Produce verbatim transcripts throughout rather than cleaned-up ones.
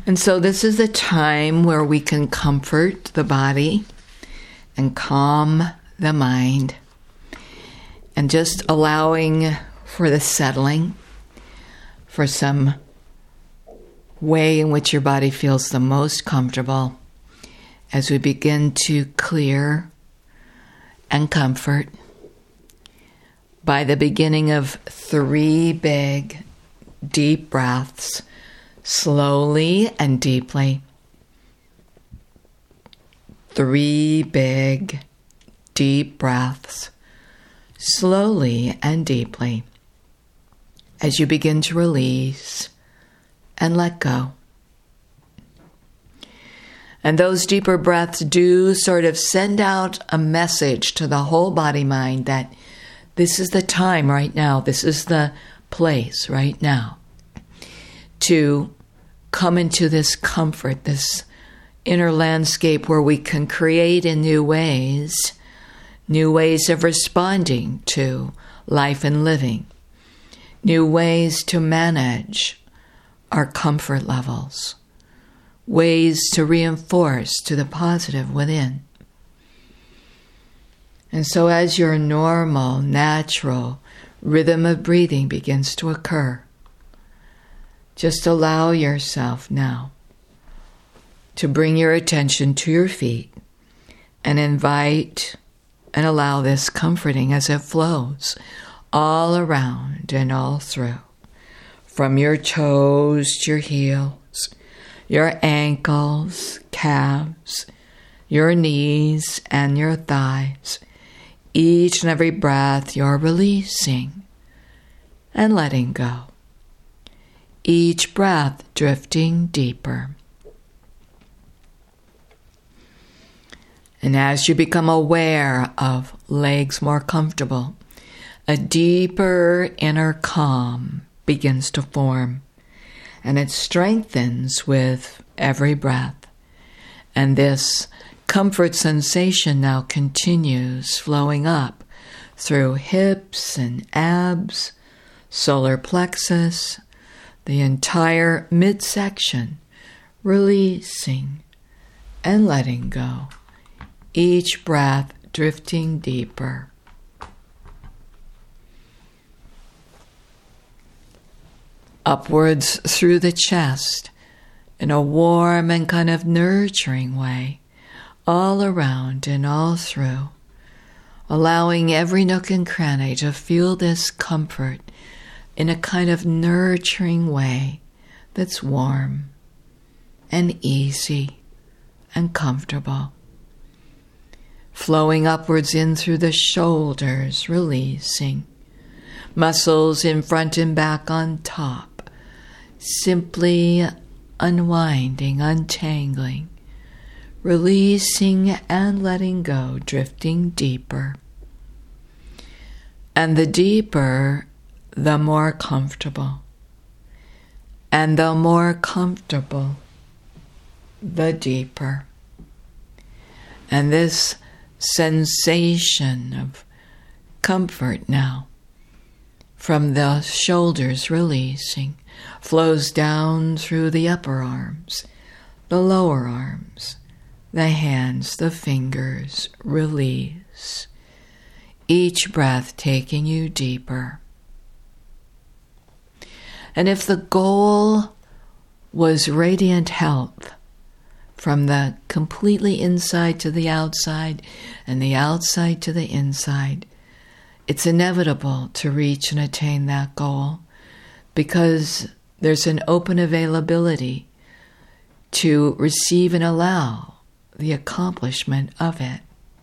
And so this is a time where we can comfort the body and calm the mind, and just allowing for the settling, for some way in which your body feels the most comfortable as we begin to clear and comfort by the beginning of three big, deep breaths, slowly and deeply. Three big, deep breaths, slowly and deeply, as you begin to release and let go. And those deeper breaths do sort of send out a message to the whole body mind that this is the time right now, this is the place right now to come into this comfort, this inner landscape where we can create in new ways, new ways of responding to life and living, new ways to manage our comfort levels, ways to reinforce to the positive within. And so as your normal, natural rhythm of breathing begins to occur, just allow yourself now to bring your attention to your feet and invite and allow this comforting as it flows all around and all through, from your toes to your heels, your ankles, calves, your knees, and your thighs. Each and every breath you're releasing and letting go. Each breath drifting deeper. And as you become aware of legs more comfortable, a deeper inner calm begins to form, and it strengthens with every breath. And this comfort sensation now continues flowing up through hips and abs, solar plexus, the entire midsection, releasing and letting go. Each breath drifting deeper. Upwards through the chest in a warm and kind of nurturing way, all around and all through, allowing every nook and cranny to feel this comfort in a kind of nurturing way that's warm and easy and comfortable. Flowing upwards in through the shoulders, releasing. Muscles in front and back on top, simply unwinding, untangling, releasing and letting go, drifting deeper. And the deeper, the more comfortable. And the more comfortable, the deeper. And this sensation of comfort now, from the shoulders releasing, flows down through the upper arms, the lower arms, the hands, the fingers, release. Each breath taking you deeper. And if the goal was radiant health, from the completely inside to the outside and the outside to the inside, it's inevitable to reach and attain that goal because there's an open availability to receive and allow the accomplishment of it.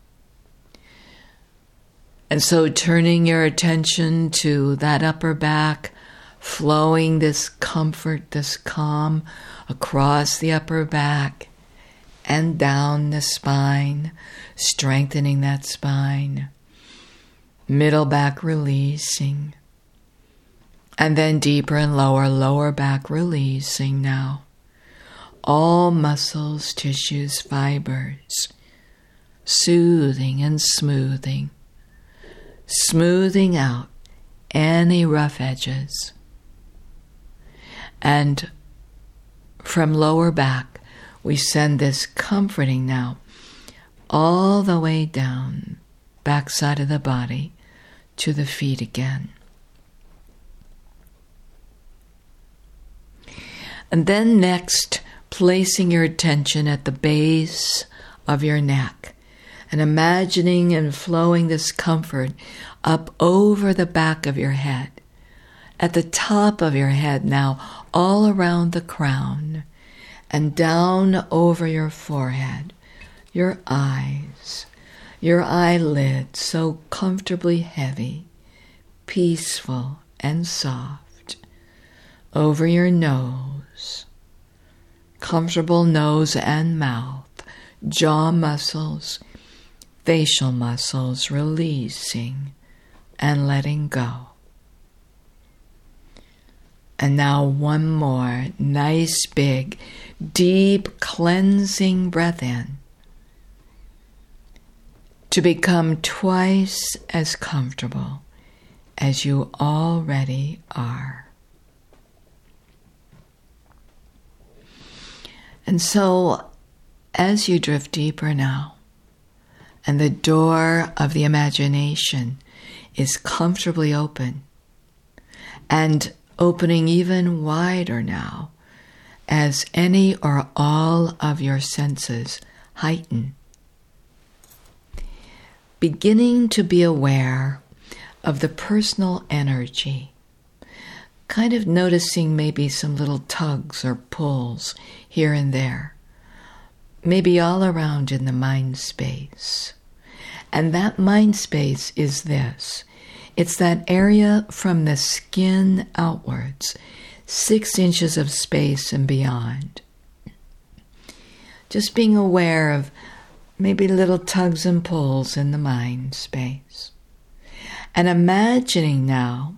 And so turning your attention to that upper back, flowing this comfort, this calm across the upper back and down the spine, strengthening that spine. Middle back releasing. And then deeper and lower, lower back releasing now. All muscles, tissues, fibers, soothing and smoothing. Smoothing out any rough edges. And from lower back, we send this comforting now all the way down, backside of the body, to the feet again. And then next, placing your attention at the base of your neck and imagining and flowing this comfort up over the back of your head, at the top of your head now, all around the crown, and down over your forehead, your eyes, your eyelids so comfortably heavy, peaceful and soft, over your nose, comfortable nose and mouth, jaw muscles, facial muscles releasing and letting go. And now one more nice, big, deep, cleansing breath in to become twice as comfortable as you already are. And so, as you drift deeper now, and the door of the imagination is comfortably open, and opening even wider now, as any or all of your senses heighten, beginning to be aware of the personal energy, kind of noticing maybe some little tugs or pulls here and there, maybe all around in the mind space. And that mind space is this. It's that area from the skin outwards, six inches of space and beyond. Just being aware of maybe little tugs and pulls in the mind space. And imagining now,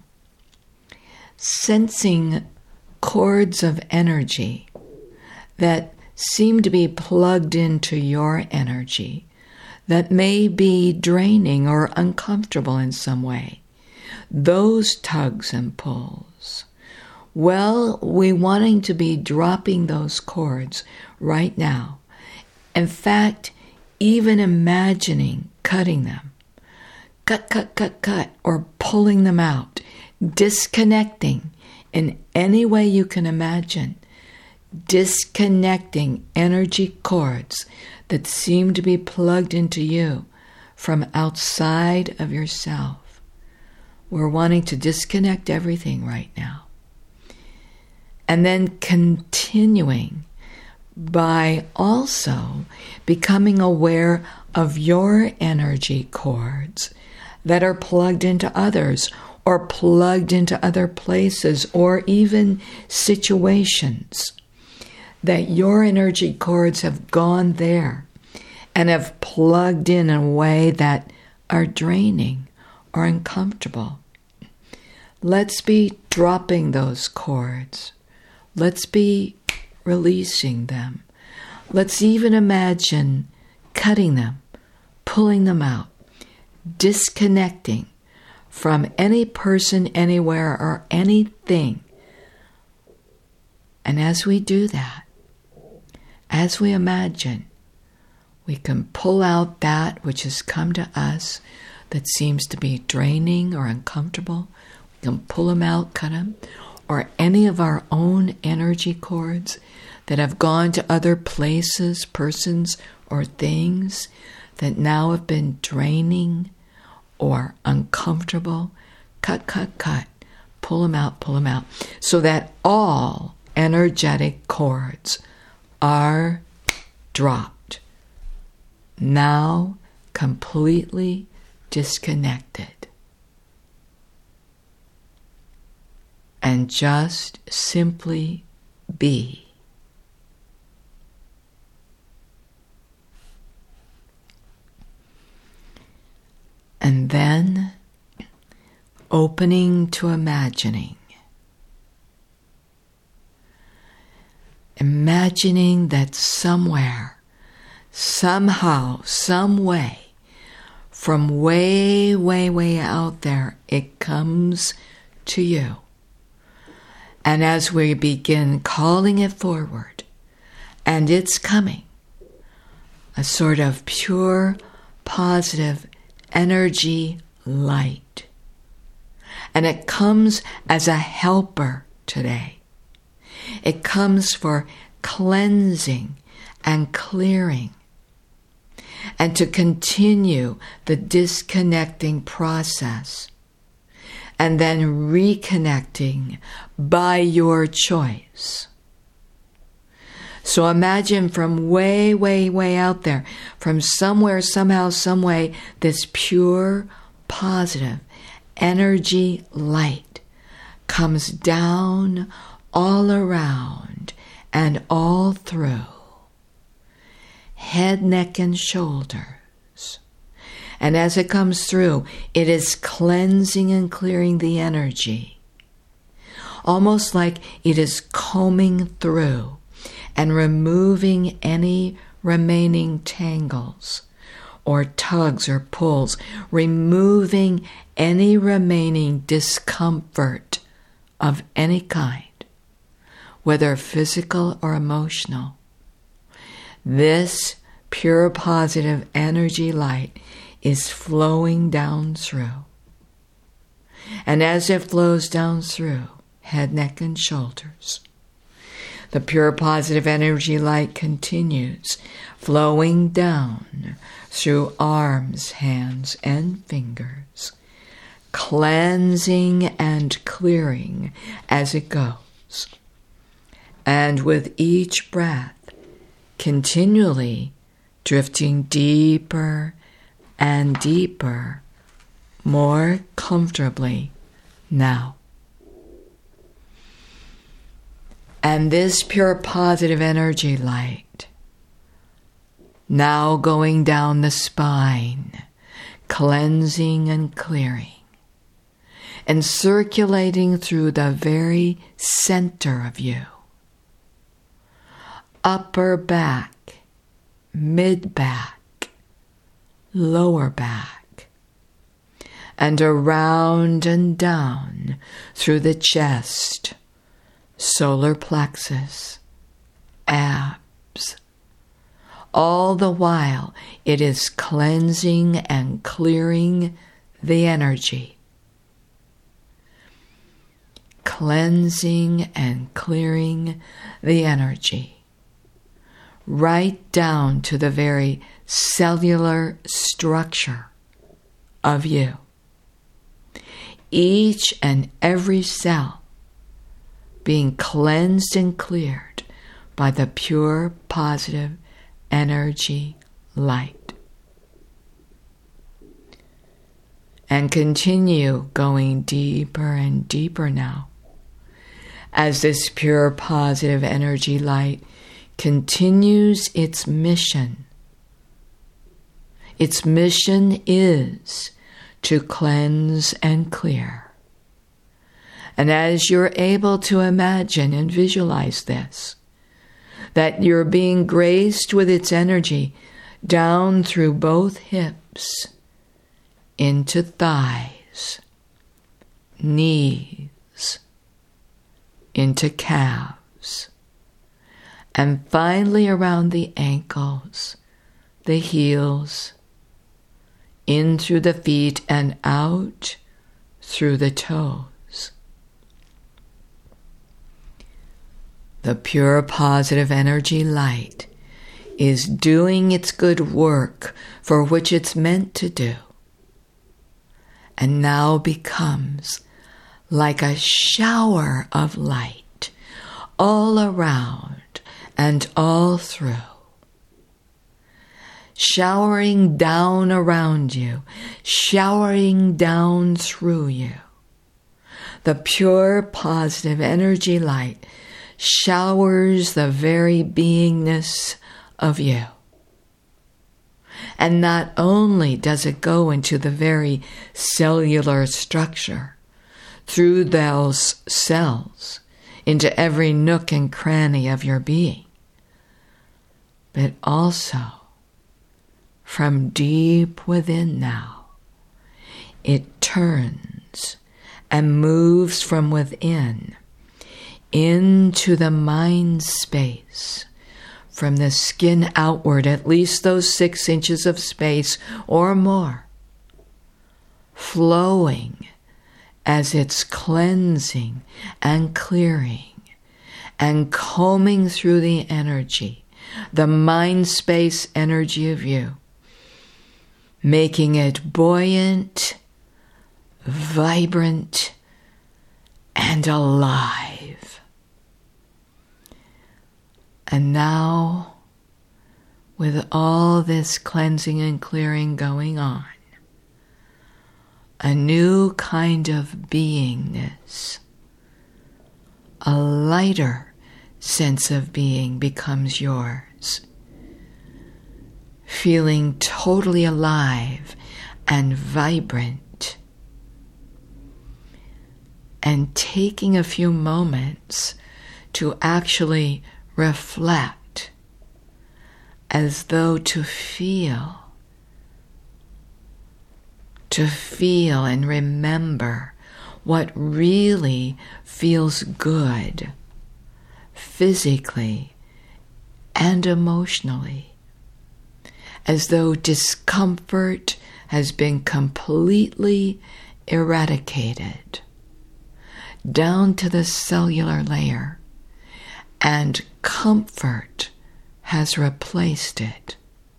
sensing cords of energy that seem to be plugged into your energy, that may be draining or uncomfortable in some way. Those tugs and pulls. Well, we wanting to be dropping those cords right now. In fact, even imagining cutting them. Cut, cut, cut, cut, or pulling them out. Disconnecting in any way you can imagine. Disconnecting energy cords that seem to be plugged into you from outside of yourself. We're wanting to disconnect everything right now. And then continuing by also becoming aware of your energy cords that are plugged into others or plugged into other places or even situations, that your energy cords have gone there and have plugged in a way that are draining or uncomfortable. Let's be dropping those cords. Let's be releasing them. Let's even imagine cutting them, pulling them out, disconnecting from any person, anywhere, or anything. And as we do that, as we imagine, we can pull out that which has come to us that seems to be draining or uncomfortable. We can pull them out, cut them, or any of our own energy cords that have gone to other places, persons, or things that now have been draining or uncomfortable. Cut, cut, cut. Pull them out, pull them out. So that all energetic cords are dropped. Now completely disconnected. And just simply be. And then opening to imagining. Imagining that somewhere, somehow, some way, from way, way, way out there, it comes to you. And as we begin calling it forward, And it's coming. A sort of pure, positive energy light. And it comes as a helper today. It comes for cleansing and clearing, and to continue the disconnecting process, and then reconnecting by your choice. So imagine from way, way, way out there, from somewhere, somehow, some way, this pure, positive energy light comes down all around and all through head, neck, and shoulders. And as it comes through, it is cleansing and clearing the energy, almost like it is combing through and removing any remaining tangles or tugs or pulls, removing any remaining discomfort of any kind, whether physical or emotional. This pure positive energy light is flowing down through. And as it flows down through head, neck, and shoulders, the pure positive energy light continues flowing down through arms, hands, and fingers, cleansing and clearing as it goes. And with each breath, continually drifting deeper and deeper, more comfortably now. And this pure positive energy light, now going down the spine, cleansing and clearing, and circulating through the very center of you. Upper back, mid-back, lower back, and around and down through the chest, solar plexus, abs. All the while, it is cleansing and clearing the energy. Cleansing and clearing the energy. Right down to the very cellular structure of you. Each and every cell being cleansed and cleared by the pure positive energy light. And continue going deeper and deeper now as this pure positive energy light continues its mission. Its mission is to cleanse and clear. And as you're able to imagine and visualize this, that you're being graced with its energy down through both hips, into thighs, knees, into calves, and finally around the ankles, the heels, in through the feet and out through the toes. The pure positive energy light is doing its good work for which it's meant to do, and now becomes like a shower of light all around and all through, showering down around you, showering down through you. The pure positive energy light showers the very beingness of you. And not only does it go into the very cellular structure, through those cells, into every nook and cranny of your being, but also from deep within now, it turns and moves from within into the mind space, from the skin outward, at least those six inches of space or more, flowing as it's cleansing and clearing and combing through the energy, the mind space energy of you, making it buoyant, vibrant, and alive. And now, with all this cleansing and clearing going on, a new kind of beingness, a lighter sense of being becomes yours, feeling totally alive and vibrant, and taking a few moments to actually reflect, as though to feel, to feel and remember what really feels good, physically and emotionally, as though discomfort has been completely eradicated down to the cellular layer, and comfort has replaced it.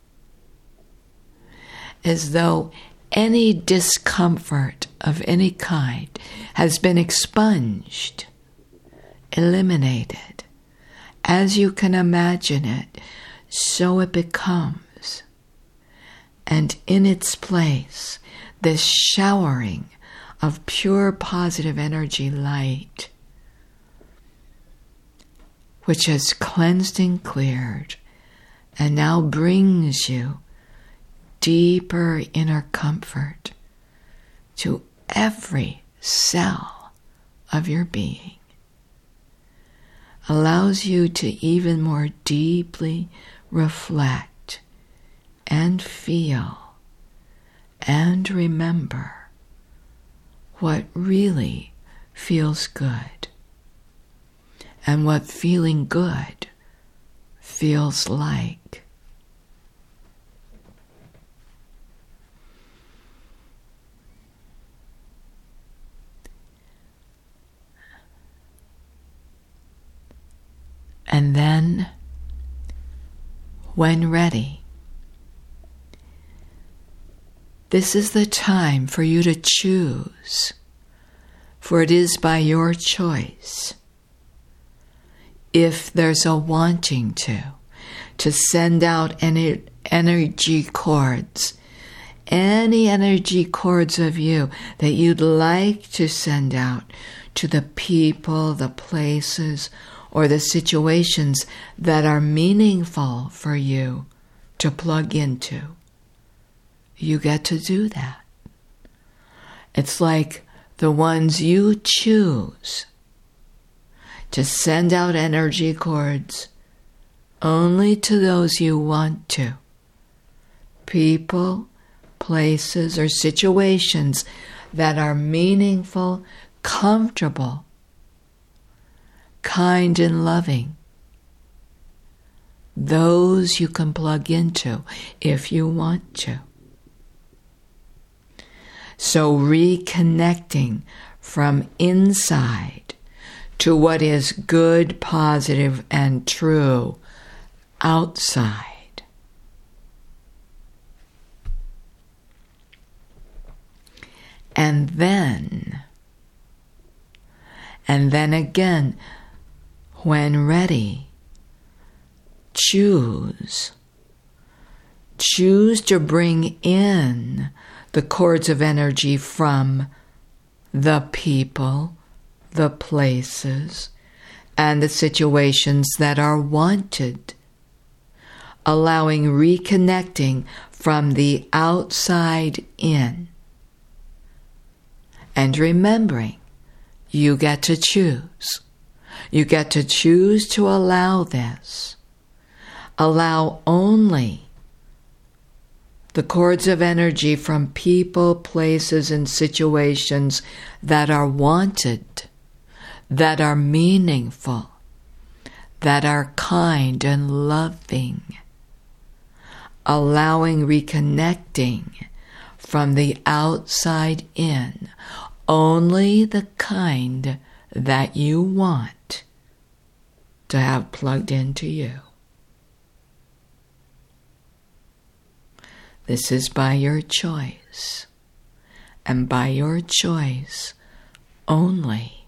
As though any discomfort of any kind has been expunged, eliminated. As you can imagine it, so it becomes. And in its place, this showering of pure positive energy light, which has cleansed and cleared, and now brings you deeper inner comfort to every cell of your being, allows you to even more deeply reflect and feel and remember what really feels good and what feeling good feels like. And then, when ready, this is the time for you to choose, for it is by your choice. If there's a wanting to, to send out any energy cords, any energy cords of you that you'd like to send out to the people, the places, or the situations that are meaningful for you to plug into, you get to do that. It's like the ones you choose to send out energy cords only to those you want to. People, places, or situations that are meaningful, comfortable, kind and loving. Those you can plug into if you want to. So reconnecting from inside to what is good, positive, and true outside. And then, and then again, when ready, choose. Choose to bring in the cords of energy from the people, the places, and the situations that are wanted, allowing reconnecting from the outside in. And remembering, you get to choose. You get to choose to allow this. Allow only the cords of energy from people, places, and situations that are wanted, that are meaningful, that are kind and loving, allowing reconnecting from the outside in, only the kind that you want to have plugged into you. This is by your choice, and by your choice only.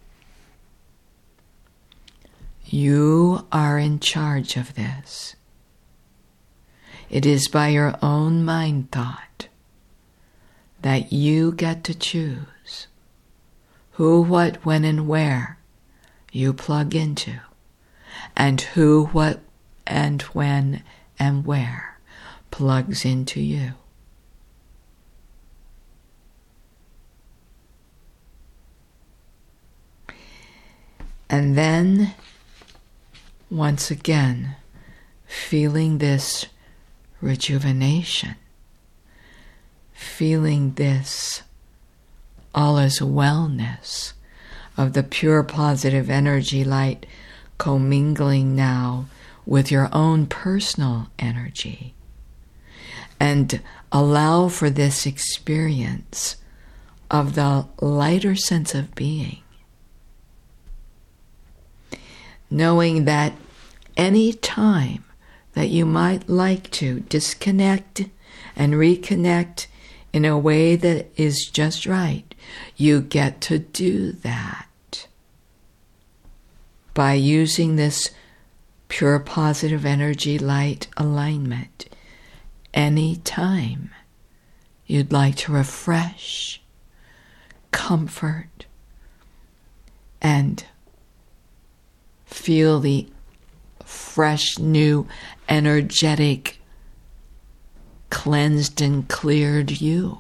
You are in charge of this. It is by your own mind thought that you get to choose who, what, when, and where you plug into, and who, what, and when, and where plugs into you. And then, once again, feeling this rejuvenation, feeling this all is wellness of the pure positive energy light commingling now with your own personal energy. And allow for this experience of the lighter sense of being. Knowing that any time that you might like to disconnect and reconnect in a way that is just right, you get to do that by using this pure positive energy light alignment. Any time you'd like to refresh, comfort, and feel the fresh, new, energetic, cleansed and cleared you,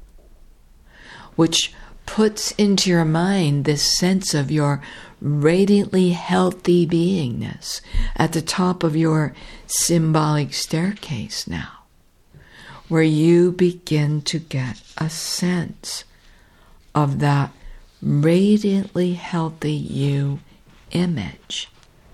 which puts into your mind this sense of your radiantly healthy beingness at the top of your symbolic staircase now, where you begin to get a sense of that radiantly healthy you image.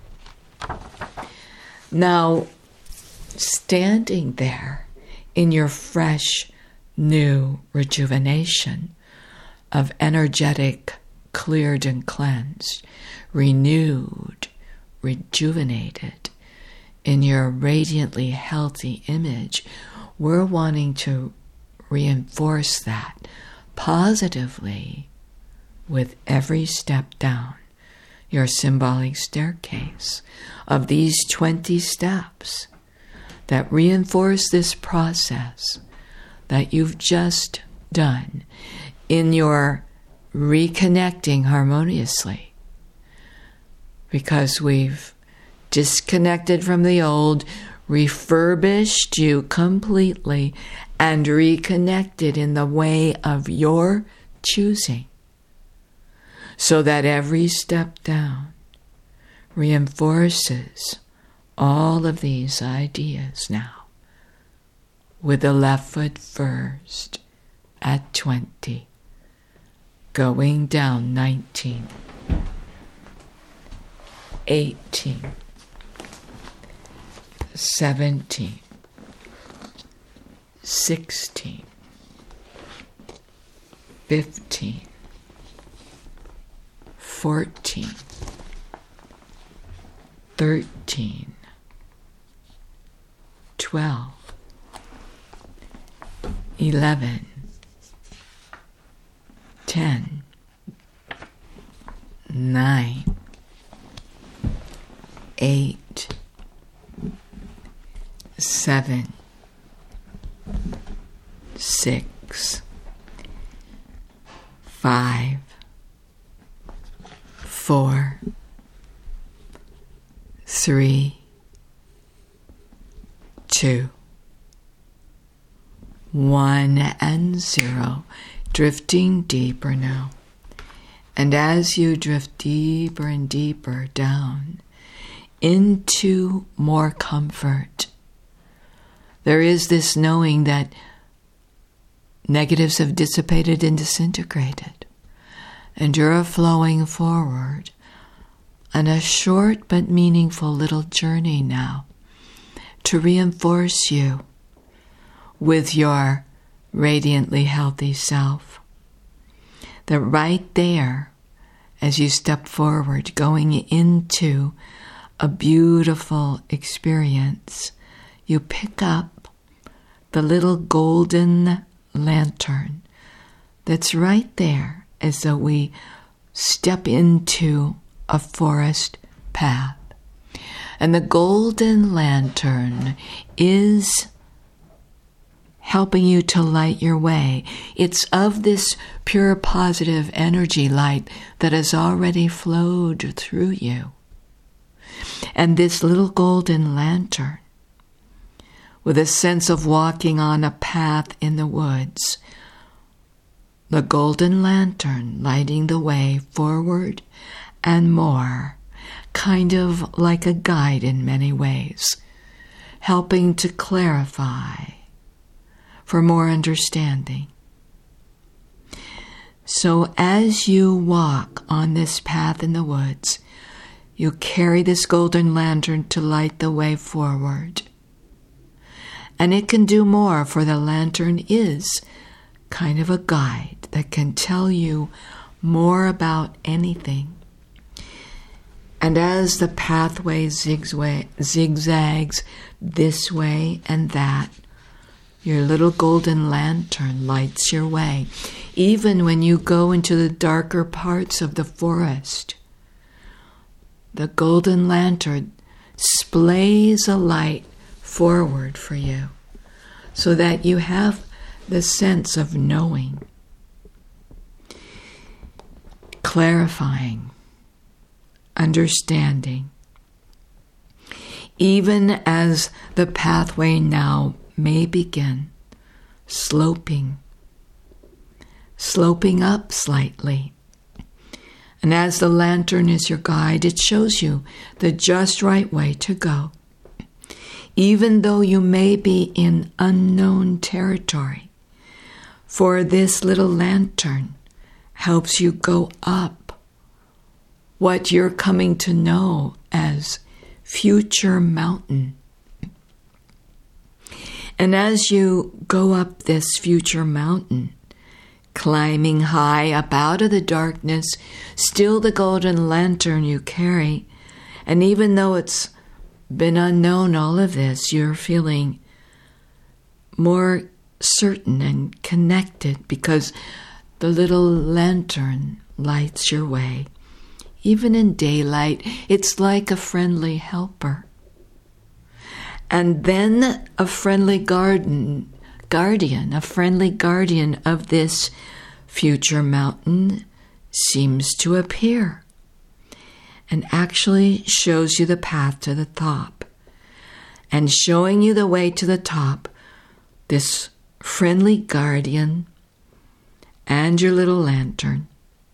Now, standing there in your fresh, new rejuvenation of energetic, cleared and cleansed, renewed, rejuvenated, in your radiantly healthy image, we're wanting to reinforce that positively with every step down your symbolic staircase of these twenty steps that reinforce this process that you've just done in your reconnecting harmoniously. Because we've disconnected from the old, refurbished you completely, and reconnected in the way of your choosing. So that every step down reinforces all of these ideas now, with the left foot first at twenty, going down nineteen, eighteen, seventeen, sixteen, fifteen, fourteen, thirteen, twelve, eleven, ten, nine, eight, seven, six, five, four, three, two, one, and zero, drifting deeper now. And as you drift deeper and deeper down into more comfort, there is this knowing that negatives have dissipated and disintegrated, and you're flowing forward on a short but meaningful little journey now to reinforce you with your radiantly healthy self. That right there, as you step forward, going into a beautiful experience, you pick up the little golden lantern that's right there as though we step into a forest path. And the golden lantern is helping you to light your way. It's of this pure positive energy light that has already flowed through you. And this little golden lantern, with a sense of walking on a path in the woods, the golden lantern lighting the way forward and more, kind of like a guide in many ways, helping to clarify for more understanding. So as you walk on this path in the woods, you carry this golden lantern to light the way forward. And it can do more, for the lantern is kind of a guide that can tell you more about anything. And as the pathway zigzags this way and that, your little golden lantern lights your way. Even when you go into the darker parts of the forest, the golden lantern splays a light forward for you so that you have the sense of knowing, clarifying, understanding. Even as the pathway now may begin sloping, sloping up slightly. And as the lantern is your guide, it shows you the just right way to go. Even though you may be in unknown territory, for this little lantern helps you go up what you're coming to know as Future Mountain. And as you go up this future mountain, climbing high up out of the darkness, still the golden lantern you carry, and even though it's been unknown all of this, you're feeling more certain and connected because the little lantern lights your way. Even in daylight, it's like a friendly helper. And then a friendly garden, guardian, a friendly guardian of this future mountain seems to appear and actually shows you the path to the top. And showing you the way to the top, this friendly guardian and your little lantern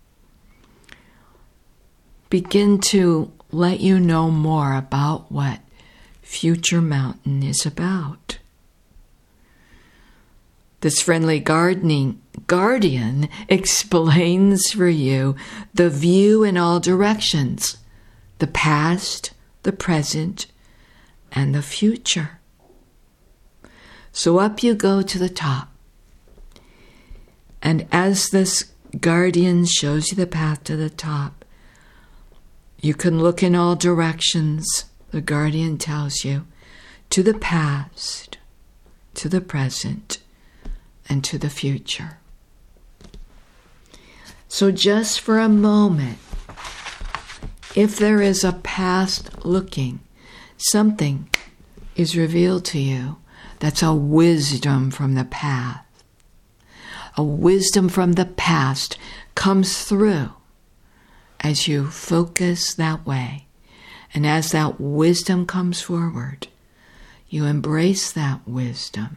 begin to let you know more about what Future Mountain is about. This friendly gardening guardian explains for you the view in all directions, the past, the present, and the future. So up you go to the top. And as this guardian shows you the path to the top, you can look in all directions, the guardian tells you, to the past, to the present, and to the future. So just for a moment, if there is a past looking, something is revealed to you that's a wisdom from the past. A wisdom from the past comes through as you focus that way. And as that wisdom comes forward, you embrace that wisdom.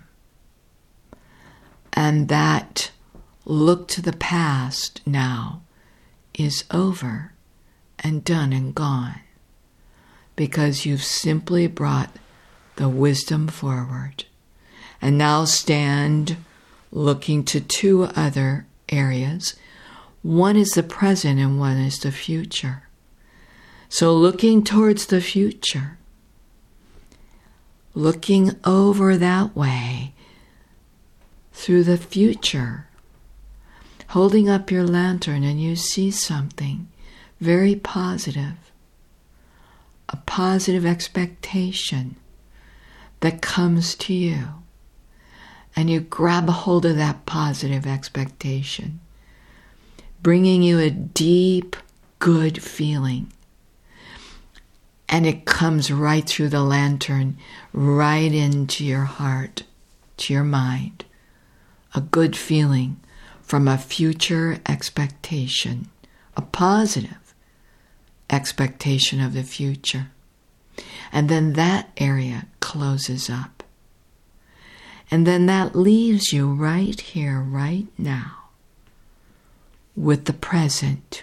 And that look to the past now is over and done and gone, because you've simply brought the wisdom forward. And now stand looking to two other areas. One is the present and one is the future. So looking towards the future, looking over that way through the future, holding up your lantern and you see something very positive, a positive expectation that comes to you. And you grab a hold of that positive expectation, bringing you a deep, good feeling. And it comes right through the lantern, right into your heart, to your mind. A good feeling from a future expectation, a positive expectation of the future. And then that area closes up. And then that leaves you right here, right now, with the present.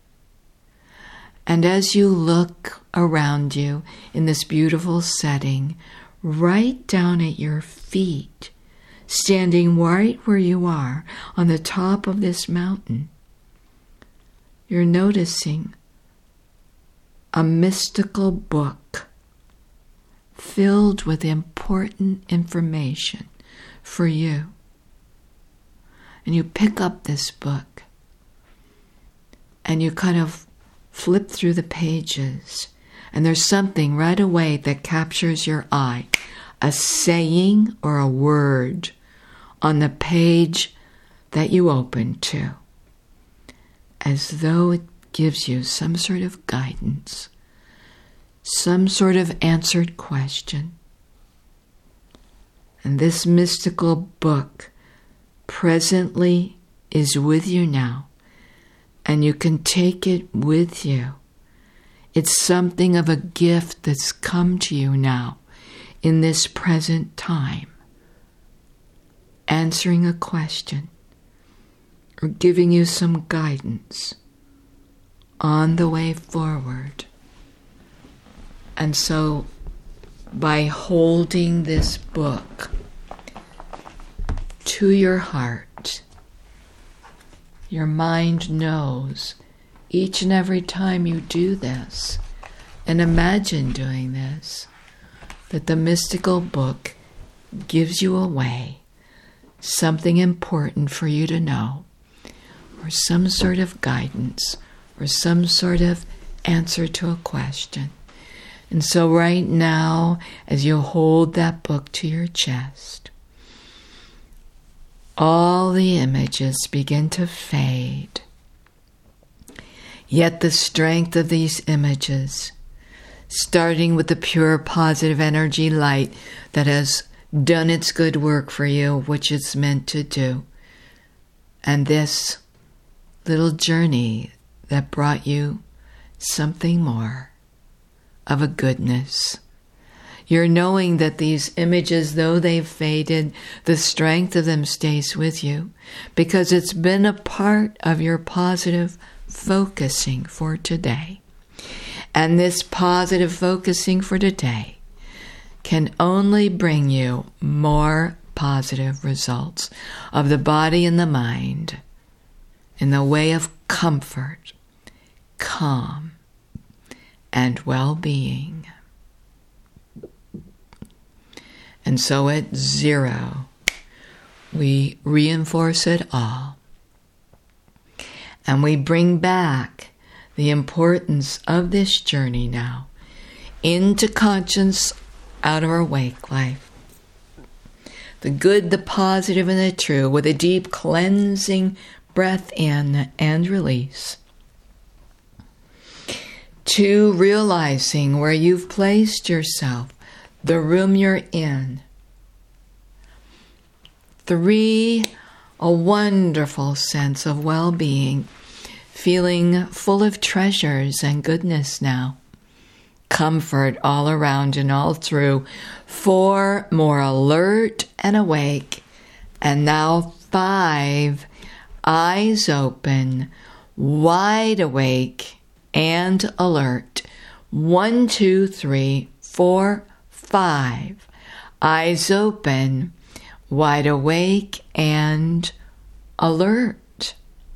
And as you look around you in this beautiful setting, right down at your feet, standing right where you are on the top of this mountain, you're noticing a mystical book filled with important information for you. And you pick up this book and you kind of flip through the pages, and there's something right away that captures your eye, a saying or a word on the page that you open to, as though it gives you some sort of guidance, some sort of answered question. And this mystical book presently is with you now, and you can take it with you. It's something of a gift that's come to you now in this present time, answering a question or giving you some guidance on the way forward. And so, by holding this book to your heart, your mind knows each and every time you do this, and imagine doing this, that the mystical book gives you away something important for you to know, or some sort of guidance, or some sort of answer to a question. And so right now, as you hold that book to your chest, all the images begin to fade. Yet the strength of these images, starting with the pure positive energy light that has done its good work for you, which it's meant to do, and this little journey that brought you something more of a goodness. You're knowing that these images, though they've faded, the strength of them stays with you because it's been a part of your positive focusing for today. And this positive focusing for today can only bring you more positive results of the body and the mind in the way of comfort, calm, and well-being. And so at zero, we reinforce it all. And we bring back the importance of this journey now into conscience out of our wake life. The good, the positive, and the true with a deep cleansing breath in and release. Two, realizing where you've placed yourself, the room you're in. Three, a wonderful sense of well-being, feeling full of treasures and goodness now. Comfort all around and all through. Four, more alert and awake. And now five, eyes open, wide awake and alert. One, two, three, four, five. Eyes open, wide awake and alert.